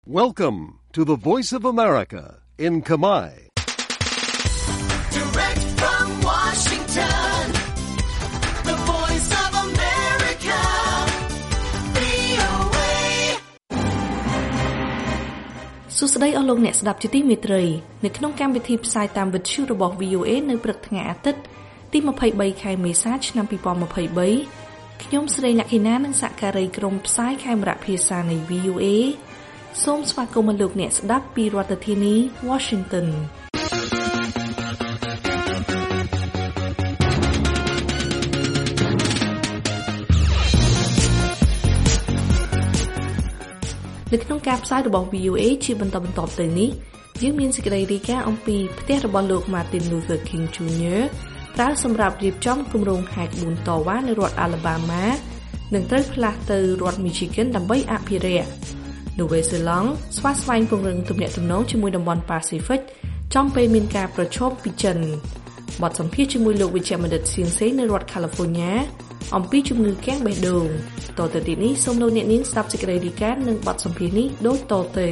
Welcome to the Voice of America in Khmer. Direct from Washington, the Voice of America, VOA. សួស្តីអស់លោកអ្នកស្ដាប់ជាទីមេត្រីនៅក្នុងកម្មវិធីផ្សាយតាមវិទ្យុរបស់ VOA នៅព្រឹកថ្ងៃអាទិត្យទី23ខែមេសាឆ្នាំ2023ខ្ញុំស្រីលក្ខិណានិងសហការីក្រុមផ្សាយខេមរៈភាសានៃ VOA សូមស្វាគមន៍លោកអ្នកស្ដាប់ពីរដ្ឋធានី Washington នៅក្នុងការផ្សាយរបស់ VOA ជាបន្តទៅនេះយើងមានសេចក្តីរាយការណ៍អំពីផ្ទះរបស់លោក Martin Luther King Jr. ប្រើសម្រាប់រៀបចំគម្រោងហែក4តវ៉ានៅរដ្ឋ Alabama និងត្រូវផ្លាស់ទៅរដ្ឋ Michigan ដើម្បីអភិរក្សនូវេសេឡង់ស្វាស្វែងពង្រឹងទំនាក់ទំនងជាមួយតំបន់ Pacific ចំពេលមានការប្រឈមពីចិនបទសម្ភាសន៍ជាមួយលោកវិជ្ជបណ្ឌិតសៀងសេងនៅរដ្ឋ California អំពីជំងឺគាំងបេះដូងតទៅទៀតនេះសូមលោកអ្នកនាងស្ដាប់សេចក្តីរាយការណ៍និងបទសម្ភាសន៍នេះដូចតទៅ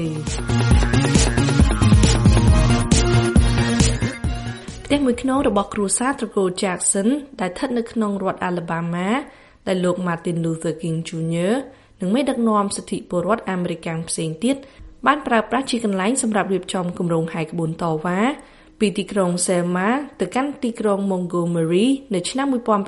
ផ្ទះមួយខ្នងរបស់គ្រួសារត្រកូល Jackson ដែលស្ថិតនៅក្នុងរដ្ឋ Alabama ដែលលោក Martin Luther King Jr. និងមេដឹកនាំសិទ្ធិពលរដ្ឋអាមេរិកផ្សេងទៀតបានប្រើប្រាស់ជាកន្លែងសម្រាប់រៀបចំគម្រោងហែក4តវ៉ាពីទីក្រុង Selma ទៅកាន់ទីក្រុង Montgomery នៅឆ្នាំ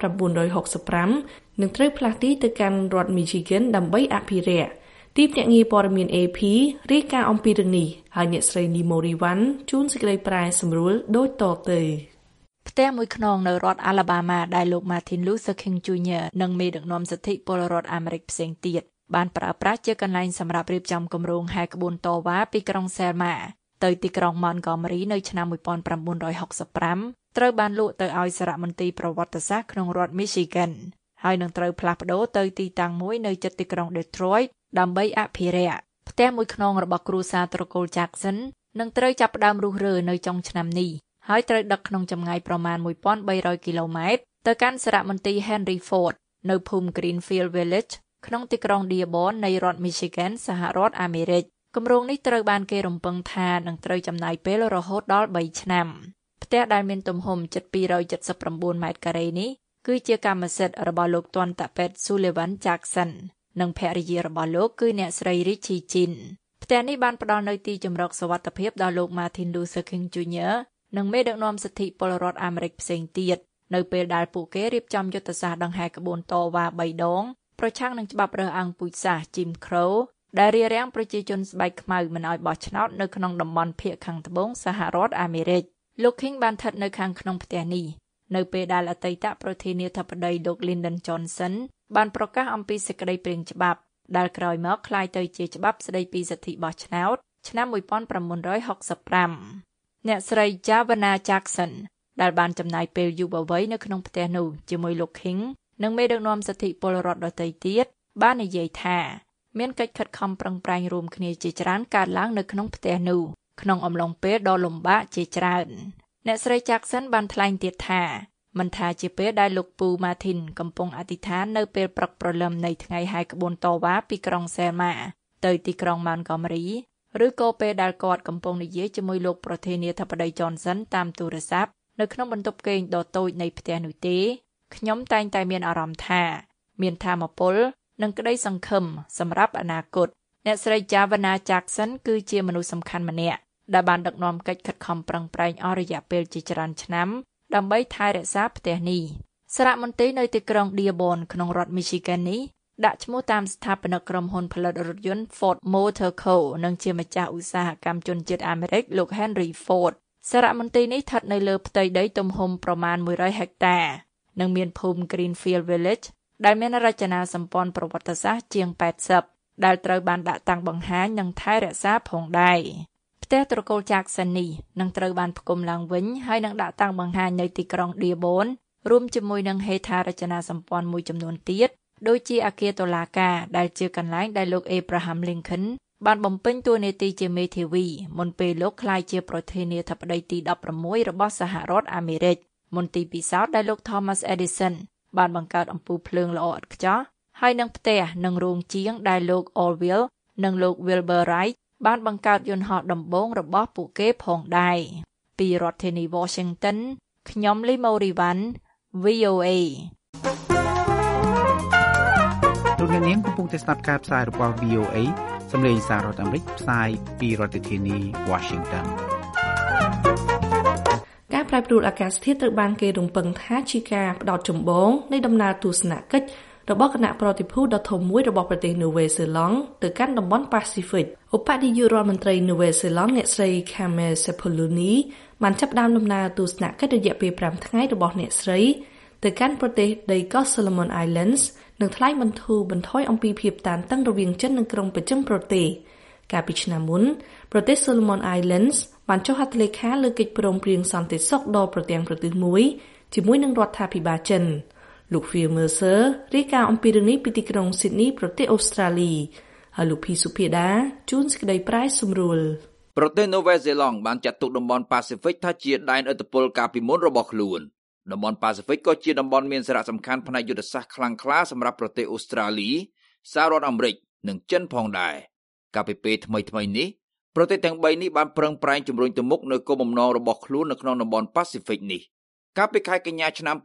1965និងត្រូវផ្លាស់ទីទៅកាន់រដ្ឋ Michigan ដើម្បីអភិរក្សទីភ្នាក់ងារព័ត៌មាន AP រាយការណ៍អំពីរឿងនេះហើយអ្នកស្រី Nimoriwan ជួនសេចក្តីប្រែសម្រួលដូចតទៅផ្ទះមួយខ្នងនៅរដ្ឋ Alabama ដែលលោក Martin Luther King Jr. និងមេដឹកនាំសិទ្ធិពលរដ្ឋអាមេរិកផ្សេងទៀតបានប្រើប្រាស់ជាកន្លែងសម្រាប់រៀបចំគម្រោងហែកក្បួនតវ៉ាពីក្រុង Selma ទៅទីក្រុង Montgomery នៅឆ្នាំ1965ត្រូវបានលក់ទៅឲ្យសារមន្ទីរប្រវត្តិសាស្ត្រក្នុងរដ្ឋ Michigan ហើយនឹងត្រូវផ្លាស់ប្ដូរទៅទីតាំងមួយនៅជិតទីក្រុង Detroit ដើម្បីអភិរក្សផ្ទះមួយខ្នងរបស់គ្រួសារត្រកូល Jackson នឹងត្រូវចាប់ផ្ដើមរុះរើនៅចុងឆ្នាំនេះហើយត្រូវដឹកក្នុងចម្ងាយប្រមាណ 1300 គីឡូម៉ែត្រទៅកាន់សារមន្ទីរ Henry Ford នៅភូមិ Greenfield Village ក្នុងទីក្រុង Dearborn នៃរដ្ឋ Michigan សហរដ្ឋអាមេរិកគម្រោងនេះត្រូវបានគេរំពឹងថានឹងត្រូវចំណាយពេលរហូតដល់3ឆ្នាំផ្ទះដែលមានទំហំជិត279ម៉ែត្រការ៉េនេះគឺជាកម្មសិទ្ធិរបស់លោកទន្តពេទ្យ Sullivan Jackson និងភរិយារបស់លោកគឺអ្នកស្រី Richie Chin ផ្ទះនេះបានផ្ដល់នូវទីជម្រកសុវត្ថិភាពដល់លោក Martin Luther King Jr. និងមេដឹកនាំសិទ្ធិពលរដ្ឋអាមេរិកផ្សេងទៀតនៅពេលដែលពួកគេរៀបចំយុទ្ធសាស្ត្រដង្ហែក្បួនតវ៉ា3ដងប្រឆាំងនឹងច្បាប់រើសអើងពូជសាសន៍ Jim Crow ដែលរារាំងប្រជាជនស្បែកខ្មៅមិនឲ្យបោះឆ្នោតនៅក្នុងតំបន់ភាគខាងត្បូងសហរដ្ឋអាមេរិកលោក King បានស្ថិតនៅខាងក្នុងផ្ទះនេះនៅពេលដែលអតីតប្រធានាធិបតីលោក Lyndon Johnson បានប្រកាសអំពីសេចក្តីព្រាងច្បាប់ដែលក្រោយមកក្លាយទៅជាច្បាប់ស្តីពីសិទ្ធិបោះឆ្នោតឆ្នាំ1965អ្នកស្រី Javana Jackson ដែលបានចំណាយពេលយូរវ័យនៅក្នុងផ្ទះនោះជាមួយលោក King និងមេដឹកនាំសិទ្ធិពលរដ្ឋដទៃទៀតបាននិយាយថាមានកិច្ចខិតខំប្រឹងប្រែងរួមគ្នាជាច្រើនកើតឡើងនៅក្នុងផ្ទះនោះក្នុងអំឡុងពេលដ៏លំបាកជាច្រើនអ្នកស្រី Jackson បានថ្លែងទៀតថាមិនថាជាពេលដែលលោកពូ Martin កំពុងអធិដ្ឋាននៅពេលព្រឹកព្រលឹមនៃថ្ងៃហែកក្បួនតវ៉ាពីក្រុង Selma ទៅទីក្រុង Montgomery ឬក៏ពេលដែលគាត់កំពុងនិយាយជាមួយលោកប្រធានាធិបតី Johnson តាមទូរស័ព្ទនៅក្នុងបន្ទប់គេងដ៏តូចនៃផ្ទះនោះទេខ្ញុំតែងតែមានអារម្មណ៍ថាមានថាមពលនិងក្តីសង្ឃឹមសម្រាប់អនាគតអ្នកស្រី Javana Jackson គឺជាមនុស្សសំខាន់ម្នាក់ដែលបានដឹកនាំកិច្ចខិតខំប្រឹងប្រែងអស់រយៈពេលជាច្រើនឆ្នាំដើម្បីថែរក្សាផ្ទះនេះសារមន្ទីរនៅទីក្រុង Dearborn ក្នុងរដ្ឋ Michigan នេះដាក់ឈ្មោះតាមស្ថាបនិកក្រុមហ៊ុនផលិតរថយន្ត Ford Motor Co និងជាម្ចាស់ឧស្សាហកម្មជនជាតិអាមេរិកលោក Henry Ford សារមន្ទីរនេះស្ថិតនៅលើផ្ទៃដីទំហំប្រមាណ100ហិកតានិងមានភូមិ Greenfield Village ដែលមានរចនាសម្ព័ន្ធប្រវត្តិសាស្ត្រជាង80ដែលត្រូវបានដាក់តាំងបង្ហាញនិងថែរក្សាផងដែរផ្ទះត្រកូល Jackson នេះនឹងត្រូវបានផ្គុំឡើងវិញហើយនឹងដាក់តាំងបង្ហាញនៅទីក្រុង Dearborn រួមជាមួយនឹងហេដ្ឋារចនាសម្ព័ន្ធមួយចំនួនទៀតដូចជាអគារតុលាការដែលជាកន្លែងដែលលោក Abraham Lincoln បានបំពេញតួនាទីជាមេធាវីមុនពេលលោកក្លាយជាប្រធានាធិបតីទី16របស់សហរដ្ឋអាមេរិកមន្ទីរពិសោធន៍ដែលលោក Thomas Edison បានបង្កើតអំពូលភ្លើងល្អឥតខ្ចោះហើយនឹងផ្ទះនិងរោងជាងដែលលោក Orville និងលោក Wilbur Wright បានបង្កើតយន្តហោះដំបូងរបស់ពួកគេផងដែរពីរដ្ឋធានី Washington ខ្ញុំលីម៉ូរីវ៉ាន់ VOA លោកអ្នកនាងកំពុងតែស្ដាប់ការផ្សាយរបស់ VOA សំឡេងសាររដ្ឋអាមេរិកផ្សាយពីរដ្ឋធានី Washington ការប្រែប្រួលអាកាសធាតុត្រូវបានគេរំពឹងថាជាការផ្ដោតចម្បងនៃដំណើរទស្សនកិច្ចរបស់គណៈប្រតិភូដ៏ធំមួយរបស់ប្រទេសនូវែលសេឡង់ទៅកាន់តំបន់ប៉ាស៊ីហ្វិកឧបនាយករដ្ឋមន្ត្រីនូវែលសេឡង់អ្នកស្រី Carmen Sepuloni បានចាប់ផ្ដើមដំណើរទស្សនកិច្ចរយៈពេល5ថ្ងៃរបស់អ្នកស្រីទៅកាន់ប្រទេសដីកោះ Solomon Islands និងថ្លែងបន្ធូរបន្ថយអំពីភាពតានតឹងរវាងចិននិងក្រុងប្រជិមប្រទេសកាលពីឆ្នាំមុនប្រទេស Solomon Islands បានចុះហត្ថលេខាលើកិច្ចព្រមព្រៀងសន្តិសុខដ៏ប្រទាំងប្រទេសមួយជាមួយនឹងរដ្ឋាភិបាលចិនលោក Phil Mercer រាយការណ៍អំពីរឿងនេះពីទីក្រុង Sydney ប្រទេសអូស្ត្រាលីហើយលោកភីសុភាដាជួនសេចក្តីប្រាយសម្រួលប្រទេសនូវែលសេឡង់បានចាត់ទុកតំបន់ប៉ាស៊ីហ្វិកថាជាដែនឥទ្ធិពលកាលពីមុនរបស់ខ្លួនតំបន់ប៉ាស៊ីហ្វិកក៏ជាតំបន់មានសារៈសំខាន់ផ្នែកយុទ្ធសាស្ត្រខ្លាំងក្លាសម្រាប់ប្រទេសអូស្ត្រាលីសហរដ្ឋអាមេរិកនិងចិនផងដែរកាលពីពេលថ្មីៗនេះប្រទេសទាំង3នេះបានប្រឹងប្រែងជំរុញទៅមុខនៅគោលបំណងរបស់ខ្លួននៅក្នុងតំបន់ប៉ាស៊ីហ្វិកនេះកាលពីខែកញ្ញាឆ្នាំ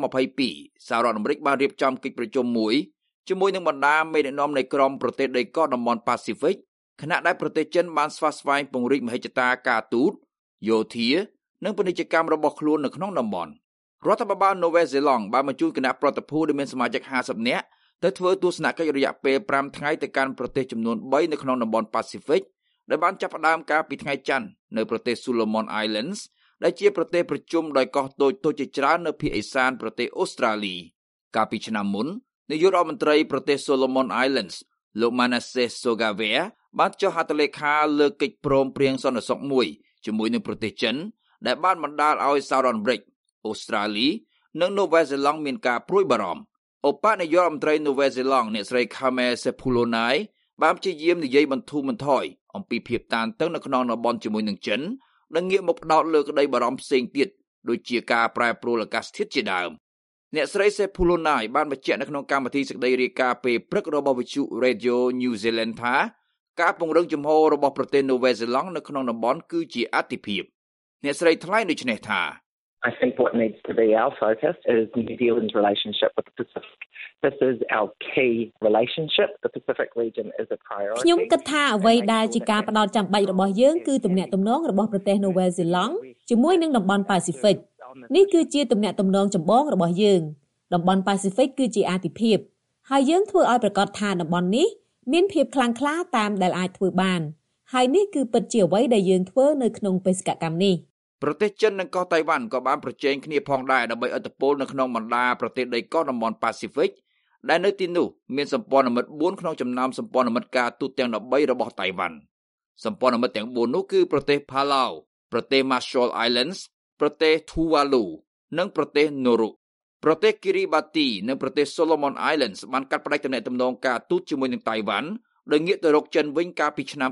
2022សហរដ្ឋអាមេរិកបានរៀបចំកិច្ចប្រជុំមួយជាមួយនឹងបណ្ដាមេដឹកនាំនៃក្រុមប្រទេសដីកោះតំបន់ប៉ាស៊ីហ្វិកខណៈដែលប្រទេសចិនបានស្វាស្វែងពង្រីកមហិច្ឆតាការទូតយោធានិងពាណិជ្ជកម្មរបស់ខ្លួននៅក្នុងតំបន់រដ្ឋាភិបាលនូវែលសេឡង់បានបញ្ជូនគណៈប្រតិភូដែលមានសមាជិក50នាក់ទៅធ្វើទស្សនកិច្ចរយៈពេល5ថ្ងៃទៅកាន់ប្រទេសចំនួន3នៅក្នុងតំបន់ប៉ាស៊ីហ្វិកដែលបានចាប់ផ្ដើមកាលពីថ្ងៃច័ន្ទនៅប្រទេស Solomon Islands ដែលជាប្រទេសប្រជុំដោយកោះតូចៗជាច្រើននៅភាគឦសានប្រទេសអូស្ត្រាលីកាលពីឆ្នាំមុននាយករដ្ឋមន្ត្រីប្រទេស Solomon Islands លោក Manasseh Sogavare បានចុះហត្ថលេខាលើកិច្ចព្រមព្រៀងសន្តិសុខមួយជាមួយនឹងប្រទេសចិនដែលបានបណ្ដាលឲ្យសហរដ្ឋអាមេរិកអូស្ត្រាលីនិងនូវែលសេឡង់មានការព្រួយបារម្ភឧបនាយករដ្ឋមន្ត្រីនូវែលសេឡង់អ្នកស្រី Carmen Sepuloni បានព្យាយាមនិយាយបន្ធូរបន្ថយអំពីភាពតានតឹងនៅក្នុងតំបន់ជាមួយនឹងចិននិងងាកមកផ្ដោតលើក្តីបារម្ភផ្សេងទៀតដូចជាការប្រែប្រួលអាកាសធាតុជាដើមអ្នកស្រី Sepuloni បានបញ្ជាក់នៅក្នុងកម្មវិធីសេចក្តីរាយការណ៍ពេលព្រឹករបស់វិទ្យុ Radio New Zealand ថាការពង្រឹងជំហររបស់ប្រទេសនូវែលសេឡង់នៅក្នុងតំបន់គឺជាអាទិភាពអ្នកស្រីថ្លែងដូចនេះថា I think what needs to be our focus is New Zealand's relationship with the Pacific. This is our key relationship. The Pacific region is a priority. ខ្ញុំគិតថាអ្វីដែលជាការផ្ដោតចាំបាច់របស់យើងគឺទំនាក់ទំនងរបស់ប្រទេសនូវែលសេឡង់ជាមួយនឹងតំបន់ប៉ាស៊ីហ្វិកនេះគឺជាទំនាក់ទំនងចម្បងរបស់យើងតំបន់ប៉ាស៊ីហ្វិកគឺជាអាទិភាពហើយយើងធ្វើឲ្យប្រកាសថាតំបន់នេះមានភាពខ្លាំងក្លាតាមដែលអាចធ្វើបានហើយនេះគឺពិតជាអ្វីដែលយើងធ្វើនៅក្នុងបេសកកម្មនេះប្រទេសចិននិងកោះតៃវ៉ាន់ក៏បានប្រជែងគ្នាផងដែរដើម្បីឥទ្ធិពលនៅក្នុងបណ្ដាប្រទេសដីកោះតំបន់ប៉ាស៊ីហ្វិកដែលនៅទីនោះមានសម្ព័ន្ធមិត្ត4ក្នុងចំណោមសម្ព័ន្ធមិត្តការទូតទាំង13របស់តៃវ៉ាន់សម្ព័ន្ធមិត្តទាំង4នោះគឺប្រទេសផាឡៅប្រទេស Marshall Islands ប្រទេស Tuvalu និងប្រទេស Nauru ប្រទេស Kiribati និងប្រទេស Solomon Islands បានកាត់ផ្តាច់ទំនាក់ទំនងការទូតជាមួយនឹងតៃវ៉ាន់ដោយងាកទៅរកចិនវិញកាលពីឆ្នាំ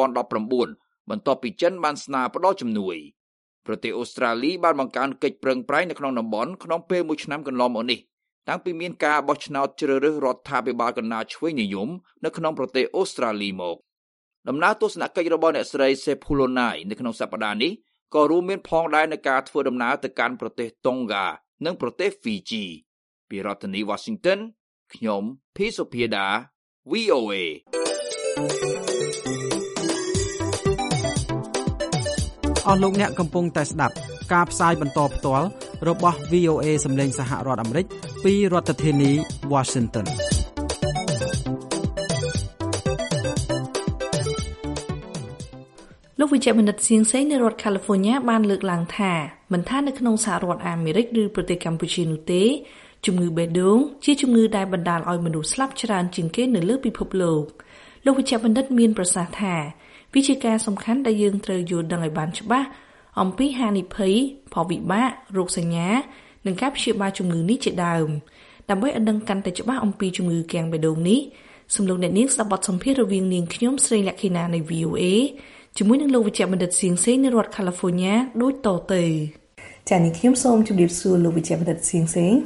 2019បន្ទាប់ពីចិនបានស្នើផ្តល់ជំនួយប្រទេសអូស្ត្រាលីបានបង្កើនកិច្ចប្រឹងប្រែងនៅក្នុងតំបន់ក្នុងពេលមួយឆ្នាំកន្លងមកនេះតាំងពីមានការបោះឆ្នោតជ្រើសរើសរដ្ឋាភិបាលកណ្ដាលឆ្វេងនិយមនៅក្នុងប្រទេសអូស្ត្រាលីមកដំណើរទស្សនកិច្ចរបស់អ្នកស្រី Sepuloni នៅក្នុងសប្តាហ៍នេះក៏រួមមានផងដែរនៅការធ្វើដំណើរទៅកាន់ប្រទេស Tonga និងប្រទេស Fiji ពីរដ្ឋធានី Washington ខ្ញុំភីសុភាដា VOA អស់លោកអ្នកកំពុងតែស្ដាប់ការផ្សាយបន្តផ្ទាល់របស់ VOA សម្លេងសហរដ្ឋអាមេរិកពីរដ្ឋធានី Washington លោកវិជ្ជបណ្ឌិតសៀងសេងនៅរដ្ឋ California បានលើកឡើងថាមិនថានៅក្នុងសហរដ្ឋអាមេរិកឬប្រទេសកម្ពុជានោះទេជំងឺបេះដូងជាជំងឺដែលបណ្ដាលឲ្យមនុស្សស្លាប់ច្រើនជាងគេនៅលើពិភពលោកលោកវិជ្ជបណ្ឌិតមានប្រសាសន៍ថាវាជាការសំខាន់ដែលយើងត្រូវយល់ដឹងឲ្យបានច្បាស់អំពីហានិភ័យផលវិបាករោគសញ្ញានិងការព្យាបាលជំងឺនេះជាដើមដើម្បីឲ្យដឹងកាន់តែច្បាស់អំពីជំងឺគាំងបេះដូងនេះសូមលោកអ្នកនាងស្ដាប់បទសម្ភាសន៍រវាងនាងខ្ញុំស្រីលក្ខិណានៃ VOA ជាមួយនឹងលោកវិជ្ជបណ្ឌិតសៀងសេងនៅរដ្ឋ California ដូចតទៅចា៎នេះខ្ញុំសូមជម្រាបសួរលោកវិជ្ជបណ្ឌិតសៀងសេង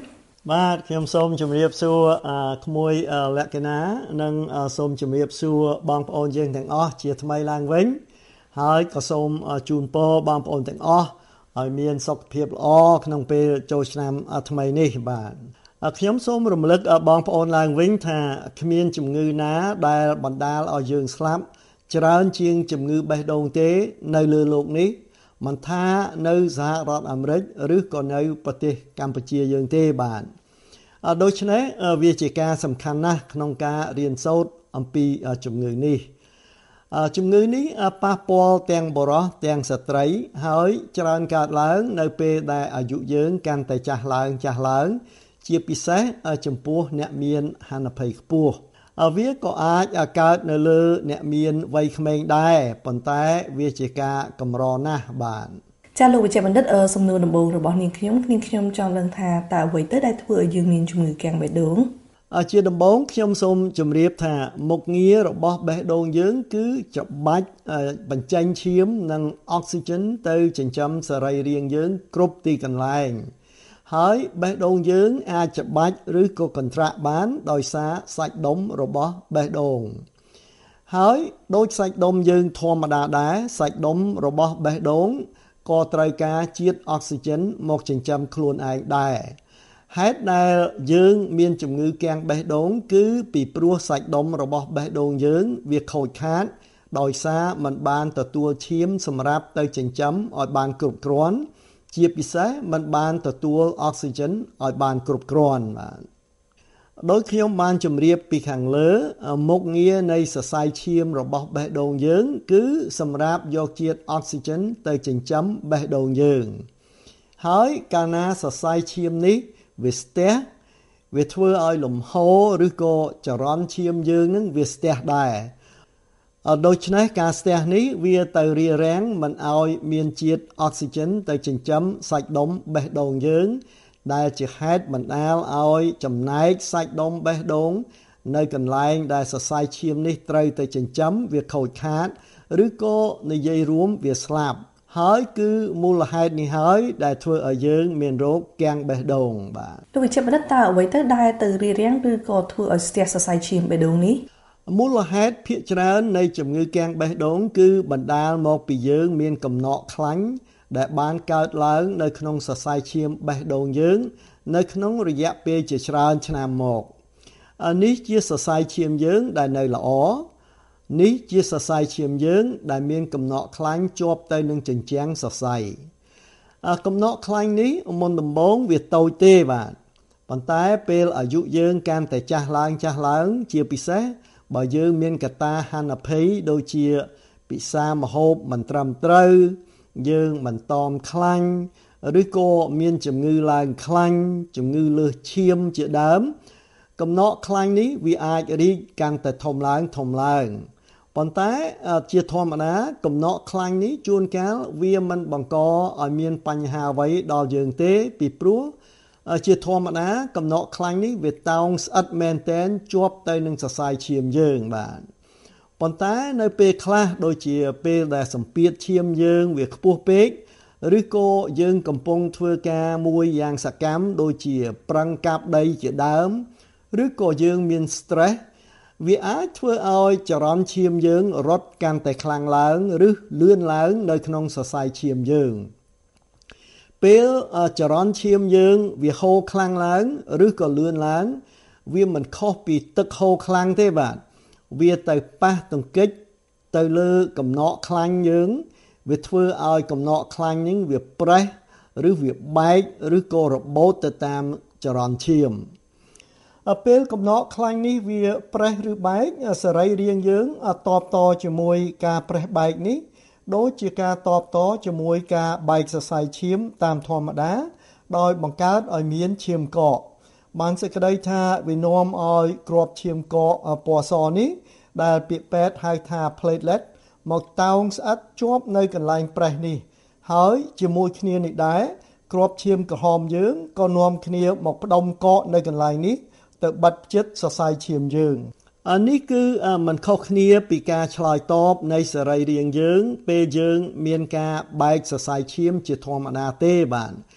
បាទខ្ញុំសូមជម្រាបសួរក្មួយលក្ខណៈនិងសូមជម្រាបសួរបងប្អូនយើងទាំងអស់ជាថ្មីឡើងវិញហើយក៏សូមជូនពរបងប្អូនទាំងអស់ឲ្យមានសុខភាពល្អក្នុងពេលចូលឆ្នាំថ្មីនេះបាទខ្ញុំសូមរំលឹកបងប្អូនឡើងវិញថាគ្មានជំងឺណាដែលបណ្ដាលឲ្យយើងស្លាប់ច្រើនជាងជំងឺបេះដូងទេនៅលើโลกនេះមិនថានៅសហរដ្ឋអាមេរិកឬក៏នៅប្រទេសកម្ពុជាយើងទេបាទដូច្នេះវាជាការសំខាន់ណាស់ក្នុងការរៀនសូត្រអំពីជំងឺនេះជំងឺនេះប៉ះពាល់ទាំងបុរសទាំងស្ត្រីហើយច្រើនកើតឡើងនៅពេលដែលអាយុយើងកាន់តែចាស់ឡើងជាពិសេសចំពោះអ្នកមានហានិភ័យខ្ពស់វាក៏អាចកើតនៅលើអ្នកមានវ័យក្មេងដែរប៉ុន្តែវាជាការកម្រណាស់បាទចាលោកវិជ្ជបណ្ឌិតសំណួរដំបូងរបស់នាងខ្ញុំចង់ដឹងថាតើអ្វីទៅដែលធ្វើឲ្យយើងមានជំងឺគាំងបេះដូងជាដំបូងខ្ញុំសូមជម្រាបថាមុខងាររបស់បេះដូងយើងគឺច្បាច់បញ្ចេញឈាមនិងអុកស៊ីហ្សែនទៅចិញ្ចឹមសរីរាង្គយើងគ្រប់ទីកន្លែងហើយបេះដូងយើងអាចច្បាច់ឬក៏កន្ត្រាក់បានដោយសារសាច់ដុំរបស់បេះដូងហើយដូចសាច់ដុំយើងធម្មតាដែរសាច់ដុំរបស់បេះដូងក៏ត្រូវការជាតិអុកស៊ីហ្សែនមកចិញ្ចឹមខ្លួនឯងដែរហេតុដែលយើងមានជំងឺគាំងបេះដូងគឺពីព្រោះសាច់ដុំរបស់បេះដូងយើងវាខូចខាតដោយសារมันបានទទួលឈាមសម្រាប់ទៅចិញ្ចឹមឲ្យបានគ្រប់គ្រាន់ជាពិសេសมันបានទទួលអុកស៊ីហ្សែនឲ្យបានគ្រប់គ្រាន់បាទដោយខ្ញុំបានជម្រាបពីខាងលើមុខងារនៃសរសៃឈាមរបស់បេះដូងយើងគឺសម្រាប់យកជាតិអុកស៊ីហ្សែនទៅចិញ្ចឹមបេះដូងយើងហើយកាលណាសរសៃឈាមនេះវាស្ទះវាធ្វើឲ្យលំហូរឬក៏ចរន្តឈាមយើងនឹងវាស្ទះដែរដូច្នេះការស្ទះនេះវាទៅរារាំងមិនឲ្យមានជាតិអុកស៊ីហ្សែនទៅចិញ្ចឹមសាច់ដុំបេះដូងយើងដែលជាហេតុបណ្ដាលឲ្យចំណែកសាច់ដុំបេះដូងនៅកន្លែងដែលសរសៃឈាមនេះត្រូវទៅចិញ្ចឹមវាខូចខាតឬក៏និយាយរួមវាស្លាប់ហើយគឺមូលហេតុនេះហើយដែលធ្វើឲ្យយើងមានរោគគាំងបេះដូងបាទលោកវិជ្ជបណ្ឌិតតើអ្វីទៅដែលទៅរារាំងឬក៏ធ្វើឲ្យស្ទះសរសៃឈាមបេះដូងនេះមូលហេតុភាគច្រើននៃជំងឺគាំងបេះដូងគឺបណ្ដាលមកពីយើងមានកំណកខ្លាញ់ដែលបានកើតឡើងនៅក្នុងសរសៃឈាមបេះដូងយើងនៅក្នុងរយៈពេលជាច្រើនឆ្នាំមកនេះជាសរសៃឈាមយើងដែលនៅល្អនេះជាសរសៃឈាមយើងដែលមានកំណកខ្លាញ់ជាប់ទៅនឹងជញ្ជាំងសរសៃកំណកខ្លាញ់នេះមុនដំបូងវាតូចទេបាទប៉ុន្តែពេលអាយុយើងកាន់តែចាស់ឡើងជាពិសេសបើយើងមានកត្តាហានិភ័យដូចជាពិសាម្ហូបមិនត្រឹមត្រូវយើងមិនតមខ្លាញ់ឬក៏មានជំងឺឡើងខ្លាញ់ជំងឺលើសឈាមជាដើមកំណកខ្លាញ់នេះវាអាចរីកកាន់តែធំឡើងប៉ុន្តែជាធម្មតាកំណកខ្លាញ់នេះជួនកាលវាមិនបង្កឲ្យមានបញ្ហាអ្វីដល់យើងទេពីព្រោះជាធម្មតាកំណកខ្លាញ់នេះវាតោងស្អិតមែនតែនជាប់ទៅនឹងសរសៃឈាមយើងបាទប៉ុន្តែនៅពេលខ្លះដូចជាពេលដែលសម្ពាធឈាមយើងវាខ្ពស់ពេកឬក៏យើងកំពុងធ្វើការមួយយ៉ាងសកម្មដូចជាប្រឹងកាប់ដីជាដើមឬក៏យើងមាន stress វាអាចធ្វើឲ្យចរន្តឈាមយើងរត់កាន់តែខ្លាំងឡើងឬលឿនឡើងនៅក្នុងសរសៃឈាមយើងពេលចរន្តឈាមយើងវាហូរខ្លាំងឡើងឬក៏លឿនឡើងវាមិនខុសពីទឹកហូរខ្លាំងទេបាទវាទៅប៉ះទង្គិចទៅលើកំណកខ្លាញ់យើងវាធ្វើឲ្យកំណកខ្លាញ់ហ្នឹងវាប្រេះឬវាបែកឬក៏របូតទៅតាមចរន្តឈាមពេលកំណកខ្លាញ់នេះវាប្រេះឬបែកសរីរាង្គយើងតបតជាមួយការប្រេះបែកនេះដូចជាការតបតជាមួយការបែកសរសៃឈាមតាមធម្មតាដោយបង្កើតឲ្យមានឈាមកកបានសេចក្តីថាវានាំឲ្យគ្រាប់ឈាមកកពណ៌សនេះដែលពាក្យពេទ្យហៅថា platelet មកតោងស្អិតជាប់នៅកន្លែងប្រេះនេះហើយជាមួយគ្នានេះដែរគ្រាប់ឈាមក្រហមយើងក៏នាំគ្នាមកផ្ដុំកកនៅកន្លែងនេះទៅបិទជិតសរសៃឈាមយើងនេះគឺមិនខុសគ្នាពីការឆ្លើយតបនៃសរីរាង្គយើងពេលយើងមានការបែកសរសៃឈាមជាធម្មតាទេបាទ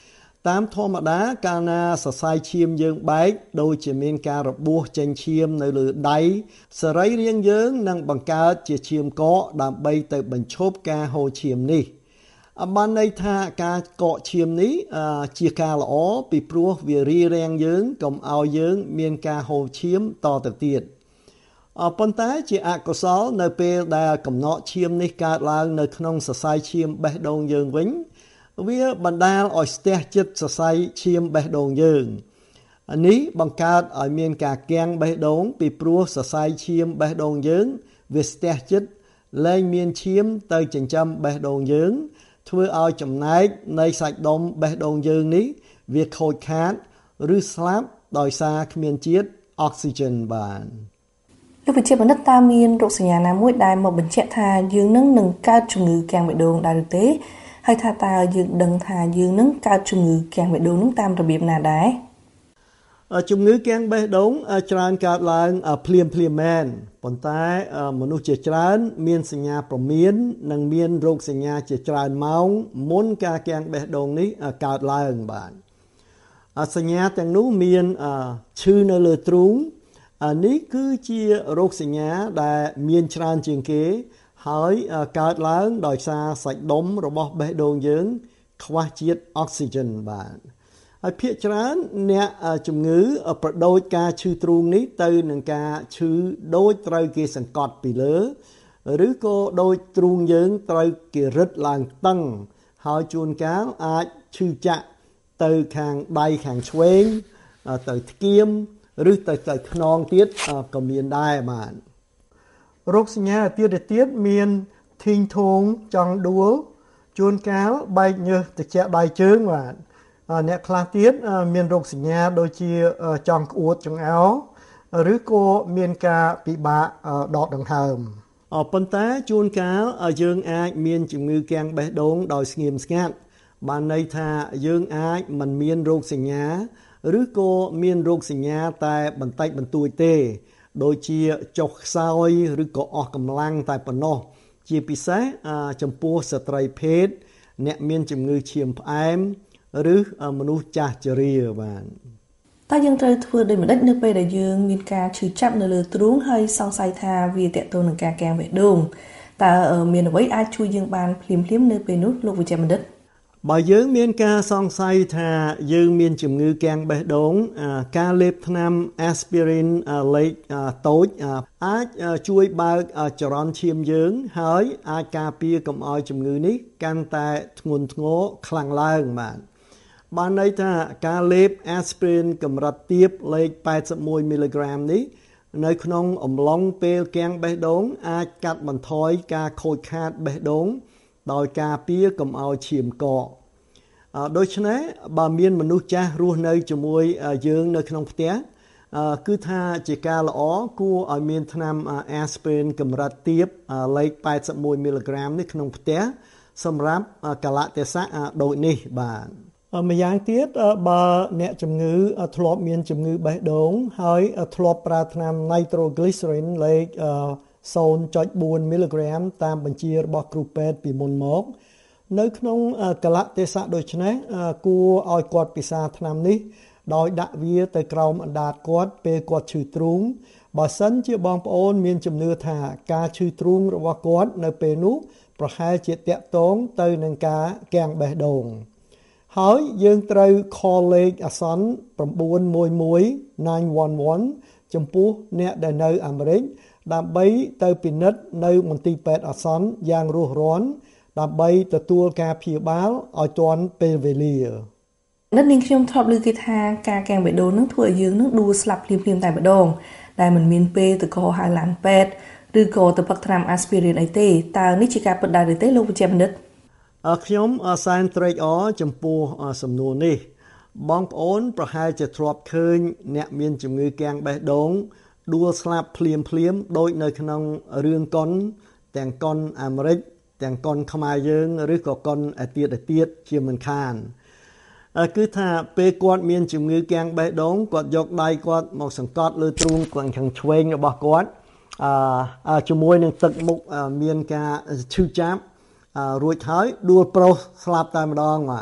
តាមធម្មតាកាលណាសរសៃឈាមយើងបែកដូចជាមានការរបួសចេញឈាមនៅលើដៃសរីរាង្គយើងនឹងបង្កើតជាឈាមកកដើម្បីទៅបញ្ឈប់ការហូរឈាមនេះបានន័យថាការកកឈាមនេះជាការល្អពីព្រោះវារារាំងយើងកុំឲ្យយើងមានការហូរឈាមតទៅទៀតប៉ុន្តែជាអកុសលនៅពេលដែលកំណកឈាមនេះកើតឡើងនៅក្នុងសរសៃឈាមបេះដូងយើងវិញវាបណ្ដាលឲ្យស្ទះចិត្តសរសៃឈាមបេះដូងយើងនេះបង្កើតឲ្យមានការគាំងបេះដូងពីព្រោះសរសៃឈាមបេះដូងយើងវាស្ទះចិត្តលែងមានឈាមទៅចិញ្ចឹមបេះដូងយើងធ្វើឲ្យចំណែកនៃសាច់ដុំបេះដូងយើងនេះវាខូចខាតឬស្លាប់ដោយសារគ្មានជាតិអុកស៊ីហ្សែនបានលោកវិជ្ជាបណ្ឌិតតើមានរោគសញ្ញាណាមួយដែលមកបញ្ជាក់ថាយើងនឹងកើតជំងឺគាំងបេះដូងដែរឬទេហើយថាតើយើងដឹងថាយើងនឹងកើតជំងឺគាំងបេះដូងនឹងតាមរបៀបណាដែរជំងឺគាំងបេះដូងច្រើនកើតឡើងភ្លាមមែនប៉ុន្តែមនុស្សជាច្រើនមានសញ្ញាព្រមាននិងមានរោគសញ្ញាជាច្រើនម៉ោងមុនការគាំងបេះដូងនេះកើតឡើងបាទសញ្ញាទាំងនោះមានឈឺនៅលើទ្រូងនេះគឺជារោគសញ្ញាដែលមានច្រើនជាងគេហើយកើតឡើងដោយសារសាច់ដុំរបស់បេះដូងយើងខ្វះជាតិអុកស៊ីហ្សែនបាទហើយភាគច្រើនអ្នកជំងឺប្រដូចការឈឺទ្រូងនេះទៅនឹងការឈឺដូចត្រូវគេសង្កត់ពីលើឬក៏ដូចទ្រូងយើងត្រូវគេរឹតឡើងតឹងហើយជួនកាលអាចឈឺចាក់ទៅខាងដៃខាងឆ្វេងទៅថ្គាមឬទៅខ្នងទៀតក៏មានដែរបាទរោគសញ្ញាទៀតមានធីងធងចង់ដួលជួនកាលបែកញើសត្រជាក់ដៃជើងបាទអ្នកខ្លះទៀតមានរោគសញ្ញាដូចជាចង់ក្អួតចង្អោរឬក៏មានការពិបាកដកដង្ហើមប៉ុន្តែជួនកាលយើងអាចមានជំងឺគាំងបេះដូងដោយស្ងៀមស្ងាត់បានន័យថាយើងអាចមិនមានរោគសញ្ញាឬក៏មានរោគសញ្ញាតែបន្តិចបន្តួចទេដូចជាចុះខ្សោយឬក៏អស់កម្លាំងតែប៉ុណ្ណោះជាពិសេសចំពោះស្ត្រីភេទអ្នកមានជំងឺឈាមផ្អែមឬមនុស្សចាស់ជរាបាទតើយើងត្រូវធ្វើដូចម្តេចនៅពេលដែលយើងមានការឈឺចាប់នៅលើទ្រូងហើយសង្ស័យថាវាទាក់ទងនឹងការគាំងបេះដូងតើមានអ្វីអាចជួយយើងបានភ្លាមនៅពេលនោះលោកវិជ្ជាបណ្ឌិតបើយើងមានការសង្ស័យថាយើងមានជំងឺគាំងបេះដូងការលេបថ្នាំ aspirin លេខតូចអាចជួយបើកចរន្តឈាមយើងហើយអាចការពារកុំឲ្យជំងឺនេះកាន់តែធ្ងន់ធ្ងរខ្លាំងឡើងបានន័យថាការលេប aspirin កម្រិតទាបលេខ81 មីលីក្រាមនេះនៅក្នុងអំឡុងពេលគាំងបេះដូងអាចកាត់បន្ថយការខូចខាតបេះដូងដោយការពារកុំឲ្យឈាមកកដូច្នេះបើមានមនុស្សចាស់រស់នៅជាមួយយើងនៅក្នុងផ្ទះគឺថាជាការល្អគួរឲ្យមានថ្នាំ aspirin កម្រិតទាបលេខ81មីលីក្រាមនេះក្នុងផ្ទះសម្រាប់កាលៈទេសៈដូចនេះបាទម្យ៉ាងទៀតបើអ្នកជំងឺធ្លាប់មានជំងឺបេះដូងហើយធ្លាប់ប្រើថ្នាំ nitroglycerin លេខ0.4 មីលីក្រាមតាមបញ្ជារបស់គ្រូពេទ្យពីមុនមកនៅក្នុងកាលៈទេសៈដូចនេះគួរឲ្យគាត់ពិសាថ្នាំនេះដោយដាក់វាទៅក្រោមអណ្ដាតគាត់ពេលគាត់ឈឺទ្រូងបើសិនជាបងប្អូនមានជំនឿថាការឈឺទ្រូងរបស់គាត់នៅពេលនោះប្រហែលជាតាក់ទងទៅនឹងការគាំងបេះដូងហើយយើងត្រូវ call លេខអាសន្ន911 911ចំពោះអ្នកដែលនៅអាមេរិកដើម្បីទៅពិនិត្យនៅមន្ទីរពេទ្យអាសន្នយ៉ាងរស់រានដើម្បីទទួលការព្យាបាលឲ្យទាន់ពេលវេលានាងខ្ញុំធ្លាប់ឮគេថាការគាំងបេះដូងនឹងធ្វើឲ្យយើងនឹងដួលស្លាប់ភ្លាមតែម្ដងដែលមិនមានពេលទៅកោហៅឡានពេទ្យឬក៏ទៅផឹកថ្នាំ aspirin អីទេតើនេះជាការពិតដែរឬទេលោកវិជ្ជាបណ្ឌិតខ្ញុំសែនត្រេកអរចំពោះសំណួរនេះបងប្អូនប្រហែលជាធ្លាប់ឃើញអ្នកមានជំងឺគាំងបេះដូងដួលស្លាប់ភ្លាមដូចនៅក្នុងរឿងកុនទាំងកុនអាមេរិកទាំងកុនខ្មែរយើងឬក៏កុនអាទៀតជាមិនខានគឺថាពេលគាត់មានជំងឺគាំងបេះដូងគាត់យកដៃគាត់មកសង្កត់លើទ្រូងខាងឆ្វេងរបស់គាត់ជាមួយនឹងទឹកមុខមានការឈឺចាប់រួចហើយដួលប្រុសស្លាប់តែម្ដងបាទ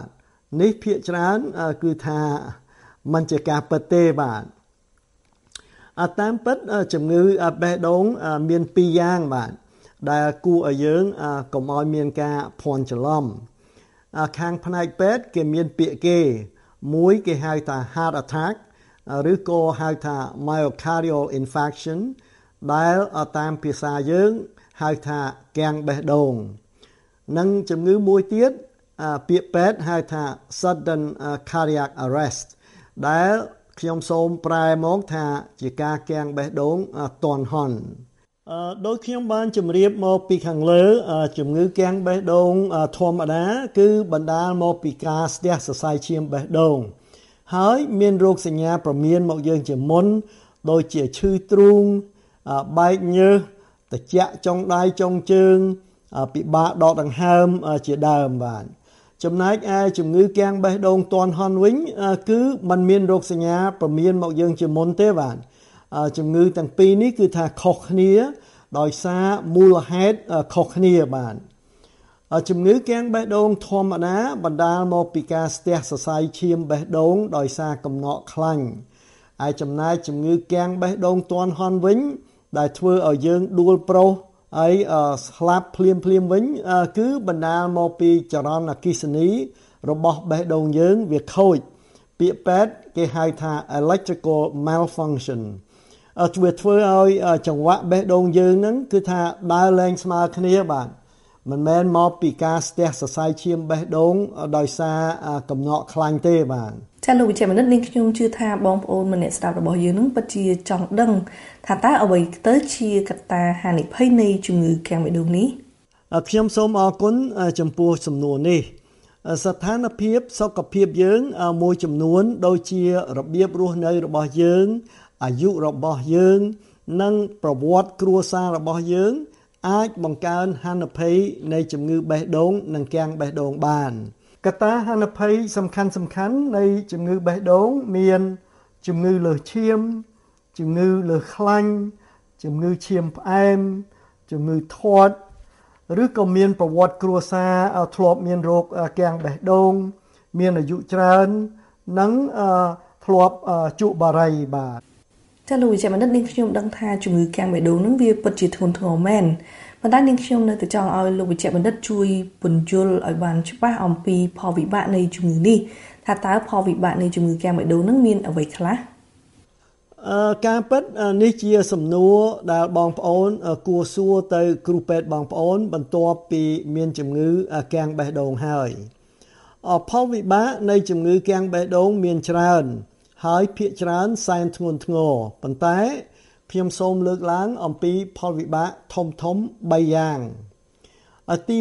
នេះភាគច្រើនគឺថាมันជាការពិតទេបាទតាមពិតជំងឺបេះដូងមាន2យ៉ាងបាទដែលគួរឲ្យយើងកុំឲ្យមានការភ័ន្តច្រឡំខាងផ្នែកពេទ្យគេមានពាក្យគេមួយគេហៅថា heart attack ឬក៏ហៅថា myocardial infarction ដែលតាមភាសាយើងហៅថាគាំងបេះដូងនិងជំងឺមួយទៀតពាក្យពេទ្យហៅថា sudden cardiac arrest ដែលខ្ញុំសូមប្រែមកថាជាការគាំងបេះដូងទាន់ហន់ដោយខ្ញុំបានជម្រាបមកពីខាងលើជំងឺគាំងបេះដូងធម្មតាគឺបណ្ដាលមកពីការស្ទះសរសៃឈាមបេះដូងហើយមានរោគសញ្ញាព្រមានមកយើងជាមុនដូចជាឈឺទ្រូងបែកញើសត្រជាក់ចុងដៃចុងជើងពិបាកដកដង្ហើមជាដើមបាទចំណែកឯជំងឺគាំងបេះដូងទាន់ហន់វិញគឺมันមានរោគសញ្ញាព្រមានមកយើងជាមុនទេបាទជំងឺទាំងពីរនេះគឺថាខុសគ្នាដោយសារមូលហេតុខុសគ្នាបាទជំងឺគាំងបេះដូងធម្មតាបណ្ដាលមកពីការស្ទះសរសៃឈាមបេះដូងដោយសារកំណកខ្លាញ់ហើយចំណែកជំងឺគាំងបេះដូងទាន់ហន់វិញដែលធ្វើឲ្យយើងដួលប្រុសហើយស្លាប់ភ្លាមវិញគឺបណ្ដាលមកពីចរន្តអគ្គិសនីរបស់បេះដូងយើងវាខូចពាក្យពេទ្យគេហៅថា electrical malfunction វាធ្វើឲ្យចង្វាក់បេះដូងយើងហ្នឹងគឺថាដើរលែងស្មើគ្នាបាទមិនមែនមកពីការស្ទះសរសៃឈាមបេះដូងដោយសារកំណកខ្លាញ់ទេបាទចាលោកវិជ្ជបណ្ឌិតនាងខ្ញុំជឿថាបងប្អូនម្នាក់ស្ដាប់របស់យើងនឹងពិតជាចង់ដឹងថាតើអ្វីទៅជាកត្តាហានិភ័យនៃជំងឺគាំងបេះដូងនេះខ្ញុំសូមអរគុណចំពោះសំណួរនេះស្ថានភាពសុខភាពយើងមួយចំនួនដូចជារបៀបរស់នៅរបស់យើងអាយុរបស់យើងនិងប្រវត្តិគ្រួសាររបស់យើងអាចបង្កើនហានិភ័យនៃជំងឺបេះដូងនិងគាំងបេះដូងបានកត្តាហានិភ័យសំខាន់នៃជំងឺបេះដូងមានជំងឺលើសឈាមជំងឺលើសខ្លាញ់ជំងឺឈាមផ្អែមជំងឺធាត់ឬក៏មានប្រវត្តិគ្រួសារធ្លាប់មានរោគគាំងបេះដូងមានអាយុច្រើននិងធ្លាប់ជក់បារីបាទចាលោកវិជ្ជបណ្ឌិតនាងខ្ញុំដឹងថាជំងឺគាំងបេះដូងនឹងវាពិតជាធ្ងន់ធ្ងរមែនប៉ុន្តែនាងខ្ញុំនៅតែចង់ឲ្យលោកវិជ្ជបណ្ឌិតជួយពន្យល់ឲ្យបានច្បាស់អំពីផលវិបាកនៃជំងឺនេះថាតើផលវិបាកនៃជំងឺគាំងបេះដូងនឹងមានអ្វីខ្លះការពិតនេះជាសំណួរដែលបងប្អូនគួរសួរទៅគ្រូពេទ្យបងប្អូនបន្ទាប់ពីមានជំងឺគាំងបេះដូងហើយផលវិបាកនៃជំងឺគាំងបេះដូងមានច្រើនហើយភាគច្រើនសែនធ្ងន់ធ្ងរប៉ុន្តែខ្ញុំសូមលើកឡើងអំពីផលវិបាកធំ3យ៉ាងទី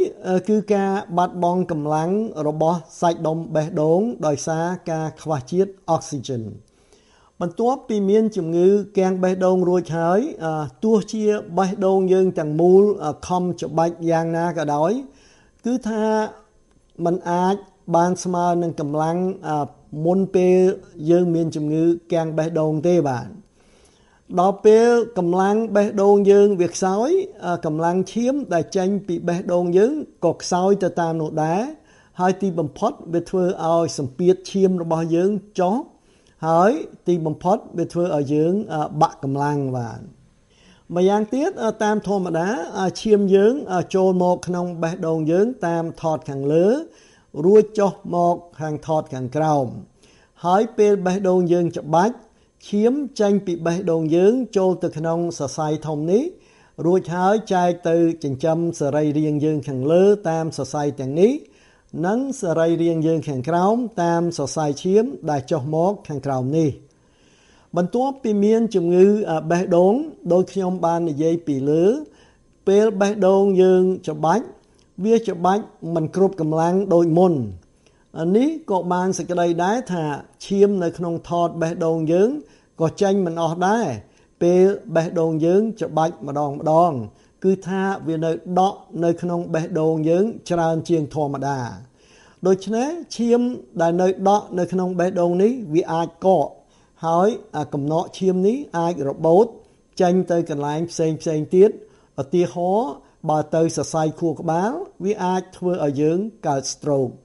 1គឺការបាត់បង់កម្លាំងរបស់សាច់ដុំបេះដូងដោយសារការខ្វះជាតិអុកស៊ីហ្សែនបន្ទាប់ពីមានជំងឺគាំងបេះដូងរួចហើយទោះជាបេះដូងយើងទាំងមូលខំច្បាច់យ៉ាងណាក៏ដោយគឺថាมันអាចបានស្មើនឹងកម្លាំងមុនពេលយើងមានជំងឺគាំងបេះដូងទេបាទដល់ពេលកម្លាំងបេះដូងយើងវាខ្សោយកម្លាំងឈាមដែលចេញពីបេះដូងយើងក៏ខ្សោយទៅតាមនោះដែរហើយទីបំផុតវាធ្វើឲ្យសម្ពាធឈាមរបស់យើងចុះហើយទីបំផុតវាធ្វើឲ្យយើងបាក់កម្លាំងបាទម្យ៉ាងទៀតតាមធម្មតាឈាមយើងចូលមកក្នុងបេះដូងយើងតាមថតខាងលើរួចចុះមកខាងថតខាងក្រោមហើយពេលបេះដូងយើងច្បាច់ឈាមចេញពីបេះដូងយើងចូលទៅក្នុងសរសៃធំនេះរួចហើយចែកទៅចិញ្ចឹមសរីរាង្គយើងខាងលើតាមសរសៃទាំងនេះនិងសរីរាង្គយើងខាងក្រោមតាមសរសៃឈាមដែលចុះមកខាងក្រោមនេះបន្ទាប់ពីមានជំងឺបេះដូងដោយខ្ញុំបាននិយាយពីលើពេលបេះដូងយើងច្បាច់វាច្បាច់មិនគ្រប់កម្លាំងដូចមុននេះក៏បានសេចក្តីដែរថាឈាមនៅក្នុងថតបេះដូងយើងក៏ចេញមិនអស់ដែរពេលបេះដូងយើងច្បាច់ម្ដងគឺថាវានៅដក់នៅក្នុងបេះដូងយើងច្រើនជាងធម្មតាដូច្នេះឈាមដែលនៅដក់នៅក្នុងបេះដូងនេះវាអាចកកហើយកំណកឈាមនេះអាចរបូតចេញទៅកន្លែងផ្សេងទៀតឧទាហរណ៍បើទៅសរសៃខួរក្បាលវាអាចធ្វើឲ្យយើងកើត stroke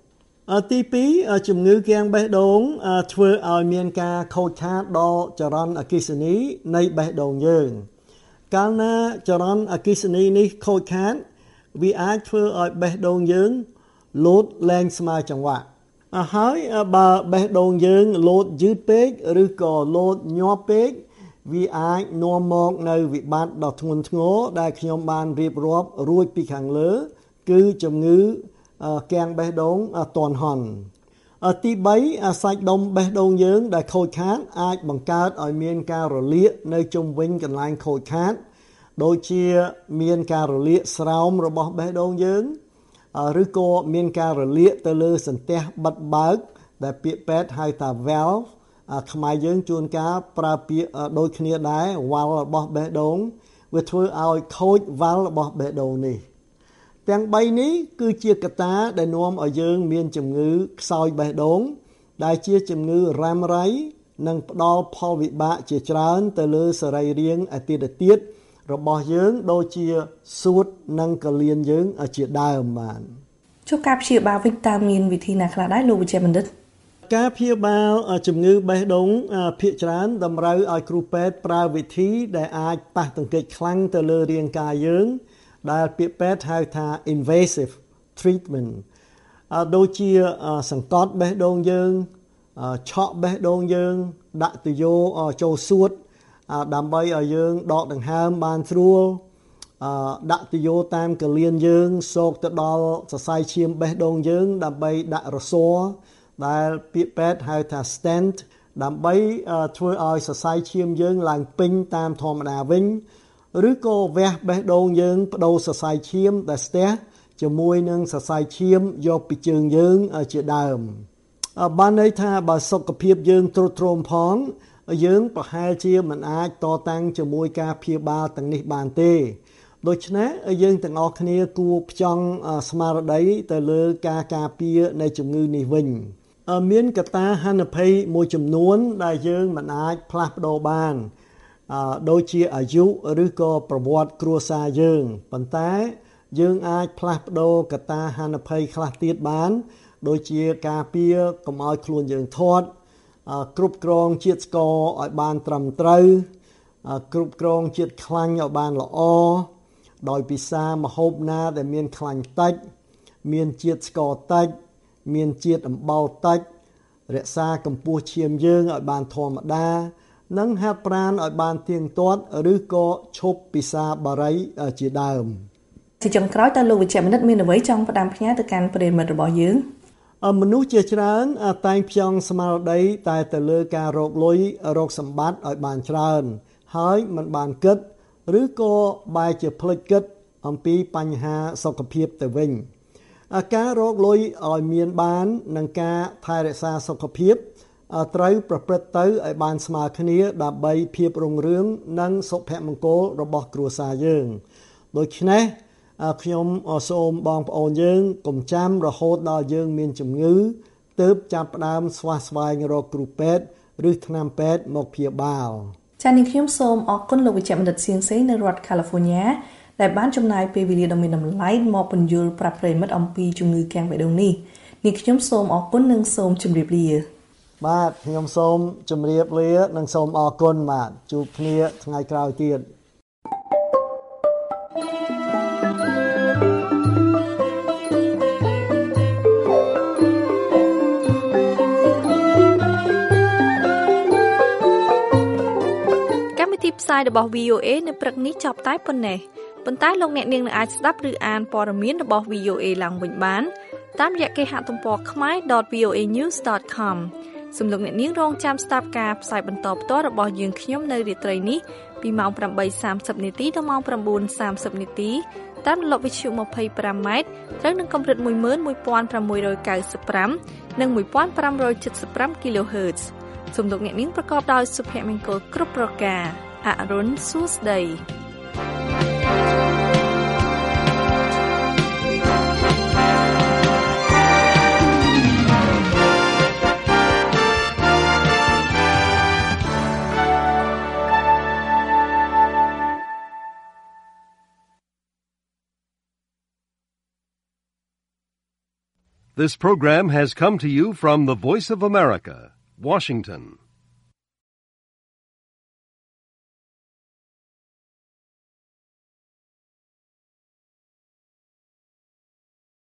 ទី2ជំងឺគាំងបេះដូងធ្វើឲ្យមានការខូចខាតដល់ចរន្តអគ្គិសនីនៃបេះដូងយើងកាលណាចរន្តអគ្គិសនីនេះខូចខាតវាអាចធ្វើឲ្យបេះដូងយើងលោតលែងស្មើចង្វាក់ហើយបើបេះដូងយើងលោតយឺតពេកឬក៏លោតញាប់ពេកវាអាចនាំមកនៅវិបត្តិដ៏ធ្ងន់ធ្ងរដែលខ្ញុំបានរៀបរាប់រួចពីខាងលើគឺជំងឺគាំងបេះដូងទាន់ហន់ទី3សាច់ដុំបេះដូងយើងដែលខូចខាតអាចបង្កើតឲ្យមានការរលាកនៅជុំវិញកន្លែងខូចខាតដូចជាមានការរលាកស្រោមរបស់បេះដូងយើងឬក៏មានការរលាកទៅលើសន្ទះបិទបើកដែលពាក្យពេទ្យហៅថា valve ខ្មែរយើងជួនកាលប្រើពាក្យដូចគ្នាដែរ valve របស់បេះដូងវាធ្វើឲ្យខូច valve របស់បេះដូងនេះទាំង3នេះគឺជាកត្តាដែលនាំឲ្យយើងមានជំងឺខ្សោយបេះដូងដែលជាជំងឺរ៉ាំរ៉ៃនិងផ្ដល់ផលវិបាកជាច្រើនទៅលើសរីរាង្គអាទិទៀតរបស់យើងដូចជាសួតនិងកលៀនយើងជាដើមបានជួបការព្យាបាលវិញតើមានវិធីណាខ្លះដែរលោកវិជ្ជបណ្ឌិតការព្យាបាលជំងឺបេះដូងភាគច្រើនតម្រូវឲ្យគ្រូពេទ្យប្រើវិធីដែលអាចប៉ះទង្គិចខ្លាំងទៅលើរាងកាយយើងដែលពាក្យពេទ្យហៅថា invasive treatment ដូចជាសង្កត់បេះដូងយើងឆក់បេះដូងយើងដាក់ទយោចូលសួតដើម្បីឲ្យយើងដកដង្ហើមបានស្រួលដាក់ទយោតាមកលៀនយើងសោកទៅដល់សរសៃឈាមបេះដូងយើងដើម្បីដាក់រស័រដែលពាក្យពេទ្យហៅថា stent ដើម្បីធ្វើឲ្យសរសៃឈាមយើងឡើងពេញតាមធម្មតាវិញឬក៏វះបេះដូងយើងបដូរសរសៃឈាមដែលស្ទះជាមួយនឹងសរសៃឈាមយកពីជើងយើងជាដើមបានន័យថាបើសុខភាពយើងទ្រុឌទ្រោមផងយើងប្រហែលជាមិនអាចតតាំងជាមួយការព្យាបាលទាំងនេះបានទេដូច្នេះយើងទាំងអស់គ្នាគួរផ្ចង់ស្មារតីទៅលើការការពារនៃជំងឺនេះវិញមានកត្តាហានិភ័យមួយចំនួនដែលយើងមិនអាចផ្លាស់ប្ដូរបានដូចជាអាយុឬក៏ប្រវត្តិគ្រួសារយើងប៉ុន្តែយើងអាចផ្លាស់ប្ដូរកត្តាហានិភ័យខ្លះទៀតបានដូចជាការពារកុំឲ្យខ្លួនយើងធាត់គ្រប់គ្រងជាតិស្ករឲ្យបានត្រឹមត្រូវគ្រប់គ្រងជាតិខ្លាញ់ឲ្យបានល្អដោយពិសាម្ហូបណាដែលមានខ្លាញ់តិចមានជាតិស្ករតិចមានជាតិអំបិលតិចរក្សាកម្ពស់ឈាមយើងឲ្យបានធម្មតានិងហាត់ប្រាណឲ្យបានទៀងទាត់ឬក៏ឈប់ពិសាបារីជាដើមជាចុងក្រោយតើលោកវិជ្ជបណ្ឌិតមានអ្វីចង់ផ្ដាំផ្ញើទៅកាន់ប្រិយមិត្តរបស់យើងមនុស្សជាច្រើនតែងផ្ចង់ស្មារតីតែទៅលើការរកលុយរកសម្បត្តិឲ្យបានច្រើនហើយមិនបានគិតឬក៏បែរជាភ្លេចគិតអំពីបញ្ហាសុខភាពទៅវិញការរកលុយឲ្យមានបាននិងការថែរក្សាសុខភាពត្រូវប្រព្រឹត្តទៅឲ្យបានស្មើគ្នាដើម្បីភាពរុងរឿងនិងសុភមង្គលរបស់គ្រួសារយើងដូច្នេះខ្ញុំសូមបងប្អូនយើងកុំចាំរហូតដល់យើងមានជំងឺទើបចាប់ផ្ដើមស្វះស្វែងរកគ្រូពេទ្យឬថ្នាំពេទ្យមកព្យាបាលចា៎នាងខ្ញុំសូមអរគុណលោកវិជ្ជបណ្ឌិតសៀងសេងនៅរដ្ឋ California ដែលបានចំណាយពេលវេលាដ៏មានតម្លៃមកពន្យល់ប្រាប់ប្រិយមិត្តអំពីជំងឺគាំងបេះដូងនេះនាងខ្ញុំសូមអរគុណនិងសូមជម្រាបលាបាទខ្ញុំសូមជម្រាបលានិងសូមអរគុណបាទជួបគ្នាថ្ងៃក្រោយទៀតផ្សាយរបស់ VOA នៅព្រឹកនេះចប់តែប៉ុណ្ណេះប៉ុន្តែលោកអ្នកនាងនឹងអាចស្ដាប់ឬអានព័ត៌មានរបស់ VOA ឡើងវិញបានតាមរយៈគេហទំព័រ khmer.voanews.com សូមលោកអ្នកនាងរងចាំស្ដាប់ការផ្សាយបន្តផ្ទាល់របស់យើងខ្ញុំនៅរាត្រីនេះពីម៉ោង 8:30 នាទីដល់ម៉ោង 9:30 នាទីតាមរលកវិទ្យុ 25M ត្រូវនឹងកម្រិត 11695 និង 1575 kHz សូមលោកអ្នកនាងប្រកបដោយសុភមង្គលគ្រប់ប្រការអរុនសួស្ដី This program has come to you from the Voice of America, Washington.